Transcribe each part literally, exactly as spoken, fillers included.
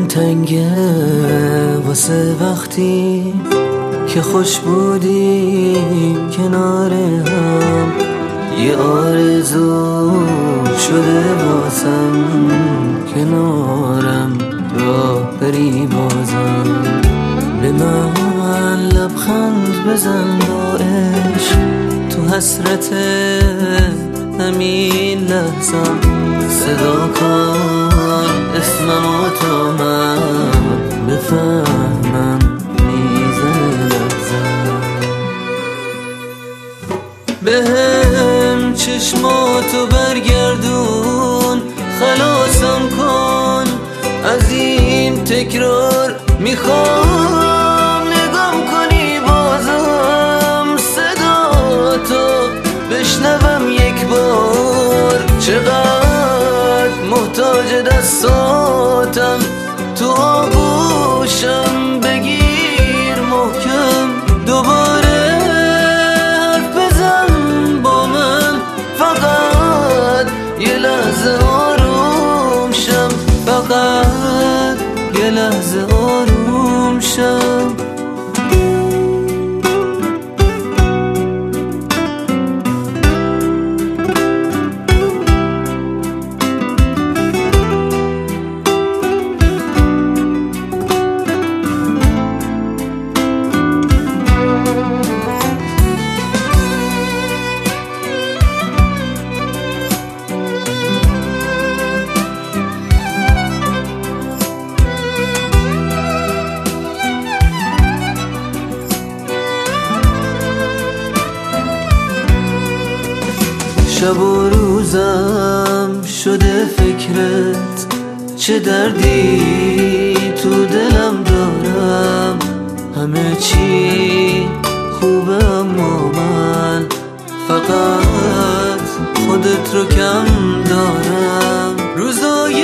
تنگه واسه وقتی که خوش بودیم کنار هم. یه آرزو شده واسم کنارم راه بری بازم. به من لبخند بزن با عشق تو حسرت همین لحظم. صدا کن اسممو تا من بفهمم میزنه لحظم. بهم چشماتو برگردون خلاصم کن از این تکرار. میخوام نگام کنی بازم صدا تو بشنوم یک بار. چقدر محتاج دستاتم تو آغوشم بگیر محکم. دوباره حرف بزن با من فقط یه لحظه آروم شم. فقط یه لحظه آروم شم. شب و روزم شده فکرت، چه دردی تو دلم دارم. همه چی خوبه اما من فقط خودت رو کم دارم. روزای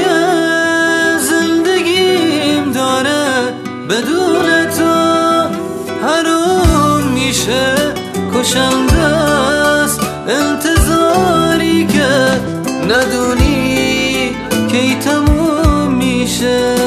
زندگیم داره بدون تو حروم میشه کشنده است. انتظاری که ندونی کی تموم میشه.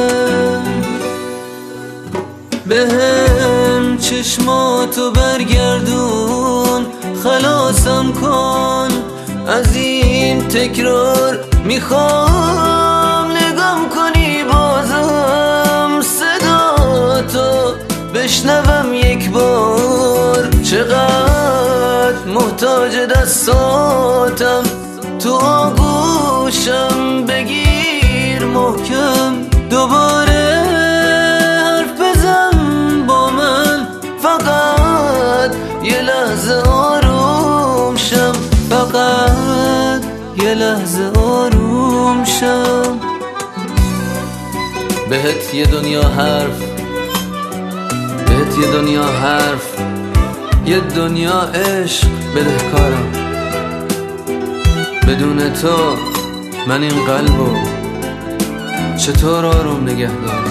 بهم چشماتو برگردون خلاصم کن از این تکرار. میخوام نگام کنی بازم صدا تو بشنوم یک بار. چقدر محتاج دستاتم تو آغوشم بگیر محکم. دوباره حرف بزن با من فقط یه لحظه آروم شم. فقط یه لحظه آروم شم. بهت یه دنیا حرف بهت یه دنیا حرف یه دنیا عشق بدهکارم. بدون تو من این قلبو چطور آروم نگه دارم؟